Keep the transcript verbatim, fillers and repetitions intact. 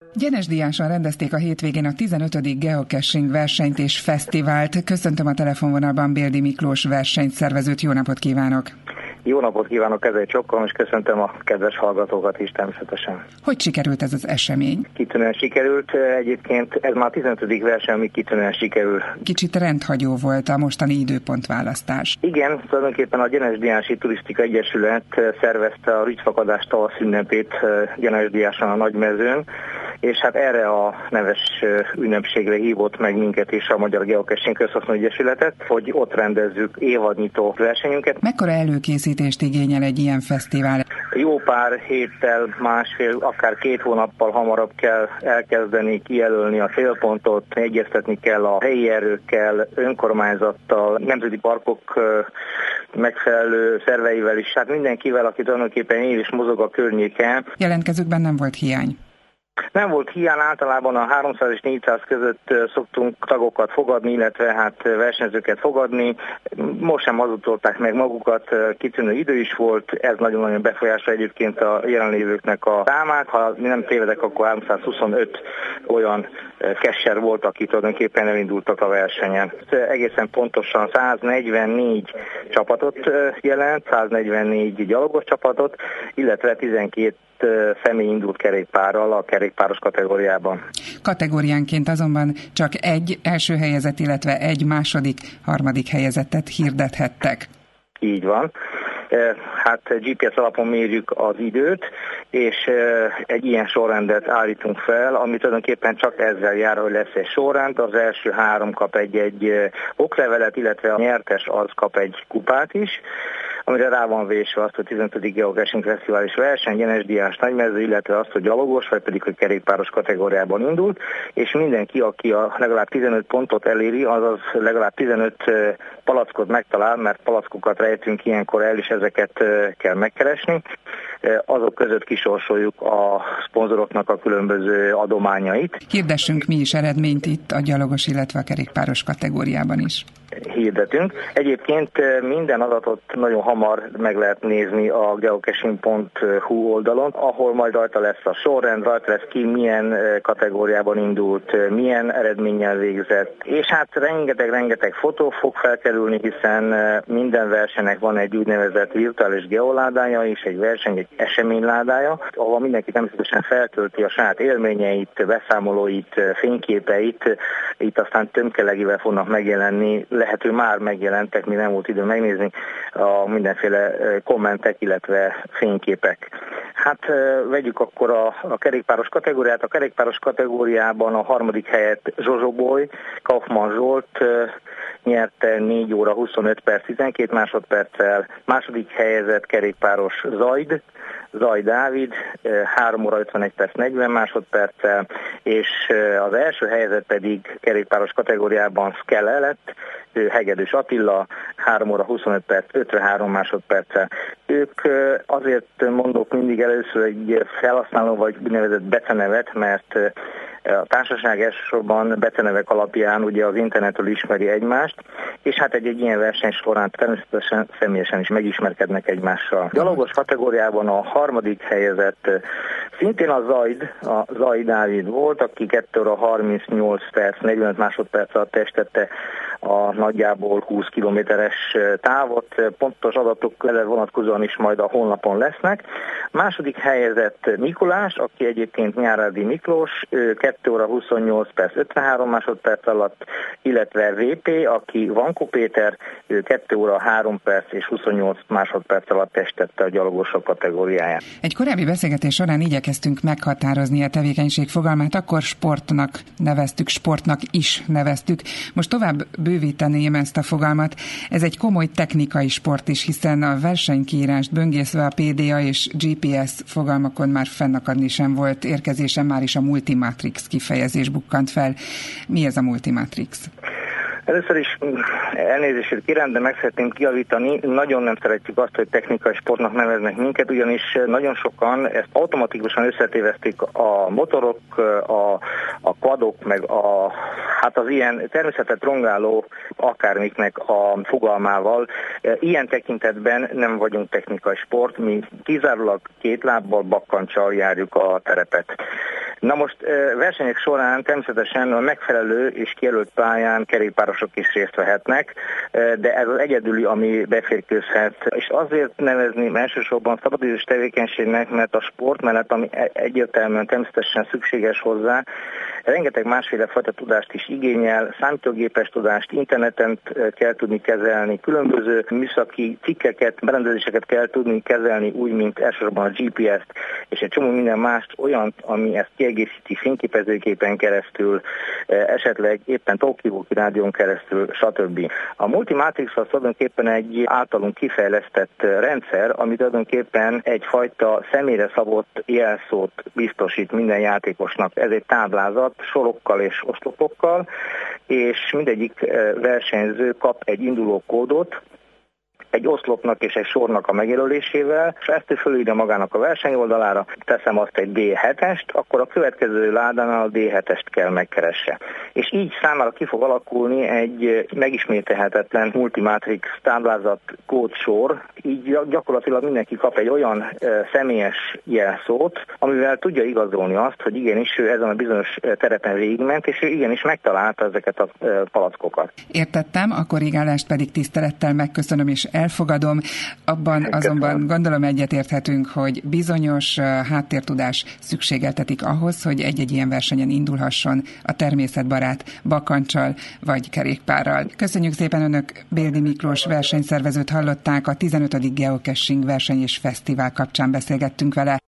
Gyenes Diáson rendezték a hétvégén a tizenötödik geocaching versenyt és fesztivált. Köszöntöm a telefonvonalban Béldi Miklós versenyszervezőt. Jó napot kívánok! Jó napot kívánok, ezzel csokkolom, és köszöntöm a kedves hallgatókat is természetesen. Hogy sikerült ez az esemény? Kitűnően sikerült, egyébként ez már a tizenötödik verseny, ami kitűnően sikerül. Kicsit rendhagyó volt a mostani időpontválasztás. Igen, tulajdonképpen a Gyenes Diási Turisztika Egyesület szervezte a Rügyfakadás tavasz ünnepét Gyenes Diáson a Nagymezőn, és hát erre a neves ünnepségre hívott meg minket és a Magyar Geocaching Közhasznú Egyesületet, hogy ott rendezzük évadnyitó versenyünket. Mekkora előkészítést igényel egy ilyen fesztivál? Jó pár héttel, másfél, akár két hónappal hamarabb kell elkezdeni, kijelölni a célpontot, egyeztetni kell a helyi erőkkel, önkormányzattal, nemzeti parkok megfelelő szerveivel is, hát mindenkivel, aki tulajdonképpen él és mozog a környéken. Jelentkezőkben nem volt hiány? Nem volt hiány, általában a háromszáz és négyszáz között szoktunk tagokat fogadni, illetve hát versenyzőket fogadni. Most sem hazudtolták meg magukat, kitűnő idő is volt, ez nagyon-nagyon befolyásolja egyébként a jelenlévőknek a számát. Ha nem tévedek, akkor háromszázhuszonöt olyan cacher volt, akik tulajdonképpen elindultak a versenyen. Egészen pontosan száznegyvennégy csapatot jelent, száznegyvennégy gyalogos csapatot, illetve tizenkét személy indult kerékpárral a kerékpáros kategóriában. Kategóriánként azonban csak egy első helyezett, illetve egy második, harmadik helyezettet hirdethettek. Így van. Hát gé pé es alapon mérjük az időt, és egy ilyen sorrendet állítunk fel, ami tulajdonképpen csak ezzel jár, hogy lesz egy sorrend. Az első három kap egy-egy oklevelet, illetve a nyertes az kap egy kupát is, amire rá van vésve azt, hogy tizenötödik Geocaching Fesztivális verseny, Gyenes Diás Nagymező, illetve azt, hogy gyalogos, vagy pedig, hogy kerékpáros kategóriában indult, és mindenki, aki a legalább tizenöt pontot eléri, azaz legalább tizenöt palackot megtalál, mert palackokat rejtünk ilyenkor el, és ezeket kell megkeresni. Azok között kisorsoljuk a szponzoroknak a különböző adományait. Hirdessünk mi is eredményt itt a gyalogos, illetve a kerékpáros kategóriában is. Hirdetünk. Egyébként minden adatot nagyon hamar meg lehet nézni a geocaching pont hu oldalon, ahol majd rajta lesz a sorrend, rajta lesz ki, milyen kategóriában indult, milyen eredménnyel végzett, és hát rengeteg-rengeteg fotó fog felkerülni, hiszen minden versenynek van egy úgynevezett virtuális geoládája és egy verseny, egy eseményládája, ahol mindenki természetesen feltölti a saját élményeit, beszámolóit, fényképeit, itt aztán tömkelegével fognak megjelenni, lehető már megjelentek, mi nem volt idő megnézni, a mindenféle kommentek, illetve fényképek. Hát vegyük akkor a, a kerékpáros kategóriát. A kerékpáros kategóriában a harmadik helyet Zsozsoboly, Kaufmann Zsolt nyerte négy óra huszonöt perc tizenkét másodperccel, második helyezett kerékpáros Zajd, Zaj Dávid, három óra ötvenegy perc negyven másodperccel, és az első helyezett pedig kerékpáros kategóriában Skele lett, Hegedűs Attila, három óra huszonöt perc ötvenhárom másodperccel. Ők azért mondok mindig először egy felhasználó vagy úgynevezett becenevet, mert a társaság elsősorban becenevek alapján ugye az internetről ismeri egymást, és hát egy, egy ilyen verseny során természetesen személyesen is megismerkednek egymással. Gyalogos kategóriában a harmadik helyezett szintén a Zajd, a Zaj Dávid volt, aki kettő óra harmincnyolc perc negyvenöt másodperc alatt testette a nagyjából húsz kilométeres távot. Pontos adatok vele vonatkozóan is majd a honlapon lesznek. Második helyezett Mikulás, aki egyébként Nyárádi Miklós, kettő óra huszonnyolc perc ötvenhárom másodperc alatt, illetve vé pé, aki Vankó Péter, ő kettő óra három perc és huszonnyolc másodperc alatt testette a gyalogosok kategóriáját. Egy korábbi beszélgetés során igyekeztünk meghatározni a tevékenység fogalmát, akkor sportnak neveztük, sportnak is neveztük. Most tovább bővíteném ezt a fogalmat. Ez egy komoly technikai sport is, hiszen a versenykiírást böngészve a pé dé á és gé pé es fogalmakon már fennakadni sem volt érkezésen, már is a Multimatrix kifejezés bukkant fel. Mi ez a Multimatrix? Először is elnézését kérem, de meg szeretném kijavítani. Nagyon nem szeretjük azt, hogy technikai sportnak neveznek minket, ugyanis nagyon sokan ezt automatikusan összetévesztik a motorok, a, a quadok, meg a, hát az ilyen természetet rongáló akármiknek a fogalmával. Ilyen tekintetben nem vagyunk technikai sport, mi kizárólag két lábbal, bakkancsal járjuk a terepet. Na most versenyek során természetesen a megfelelő és kijelölt pályán kerékpárosok is részt vehetnek, de ez az egyedüli, ami beférkőzhet. És azért nevezném elsősorban szabadidős tevékenységnek, mert a sport mellett, ami egyértelműen természetesen szükséges hozzá, rengeteg másféle fajta tudást is igényel, számítógépes tudást, interneten kell tudni kezelni, különböző műszaki cikkeket, berendezéseket kell tudni kezelni, úgy, mint elsősorban a gé pé es-t, és egy csomó minden mást, olyan, ami ezt kiegészíti fényképezőképen keresztül, esetleg éppen talkie-walkie rádión keresztül, stb. A Multimatrix az tulajdonképpen egy általunk kifejlesztett rendszer, ami tulajdonképpen egyfajta személyre szabott jelszót biztosít minden játékosnak. Ez egy táblázat, sorokkal és oszlopokkal, és mindegyik versenyző kap egy induló kódot, egy oszlopnak és egy sornak a megjelölésével, és ezt fölírja magának a versenyoldalára, teszem azt egy dé hetest, akkor a következő ládánál a dé hetest kell megkeresse. És így számára ki fog alakulni egy megismételhetetlen Multimatrix táblázat kódsor, így gyakorlatilag mindenki kap egy olyan e, személyes jelszót, amivel tudja igazolni azt, hogy igenis ő ezen a bizonyos terepen végigment, és ő igenis megtalálta ezeket a e, palackokat. Értettem, a korrigálást pedig tisztelettel megköszönöm és elfogadom. Abban azonban gondolom egyetérthetünk, hogy bizonyos háttértudás szükségeltetik ahhoz, hogy egy-egy ilyen versenyen indulhasson a természetbarát bakancsal vagy kerékpárral. Köszönjük szépen, önök Béldi Miklós versenyszervezőt hallották, a tizenötödik Geocaching verseny és fesztivál kapcsán beszélgettünk vele.